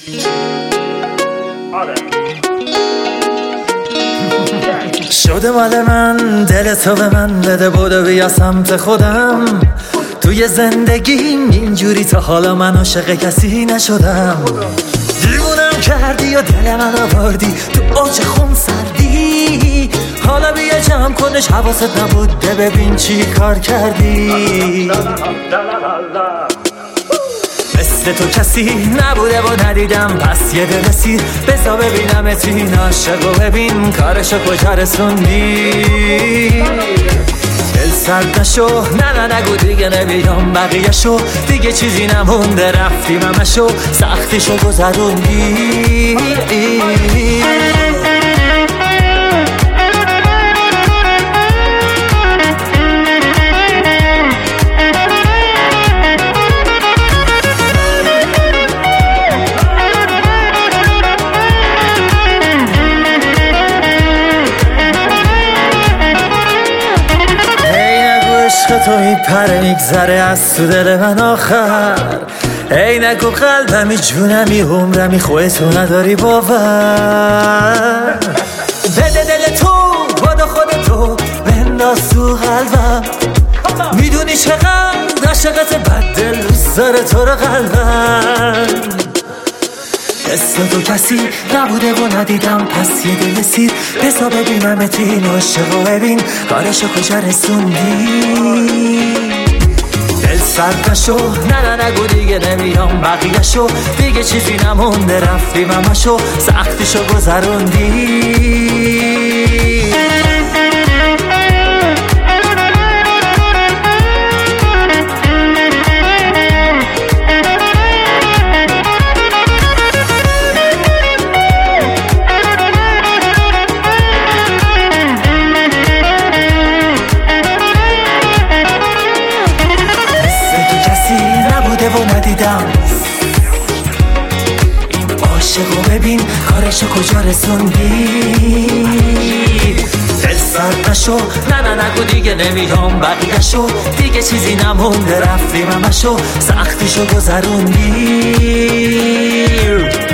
شده مال من، دل تو به من بده، بودو بیا سمت خودم. توی زندگیم اینجوری تا حالا من عاشق کسی نشدم. دیوونم کردی و دل من آوردی تو اوج خون سردی. حالا بیا جمع کنش، حواست نبوده ببین چی کار کردی. مثل تو کسی نبوده و ندیدم، پس یه دل سیر بزا ببینم اتین عاشق و ببین کارشو کجا رسوندی. دل سرد نشو، نه نگو دیگه نمیام بقیه شو، دیگه چیزی نمونده رفتیم همشو سختیشو گذروندی. تو میپره میگذره از تو دل من آخر. ای نگو قلبمی جونمی عمرمی خودتو نداری باور. بده دل تو بادو خودتو بنداز تو قلبم. میدونی چقدر عاشقت بد دل دوست داره تو رو قلبم. مثل تو کسی نبوده و ندیدم، پس یه دل سیر بسا ببینم اتین عاشق و ببین کارشو کجا رسوندی. دل سرد نشو، نه نگو دیگه نمیام بقیه شو، دیگه چیزی نمونده رفتیم همشو سختیشو گذروندی. و ندیدم این عاشق و ببین کارشو کجا رسوندی. دل سرد نشو، نه نگو دیگه نمیام بقیه شو، دیگه چیزی نمونده رفتیم همشو سختیشو گذروندی.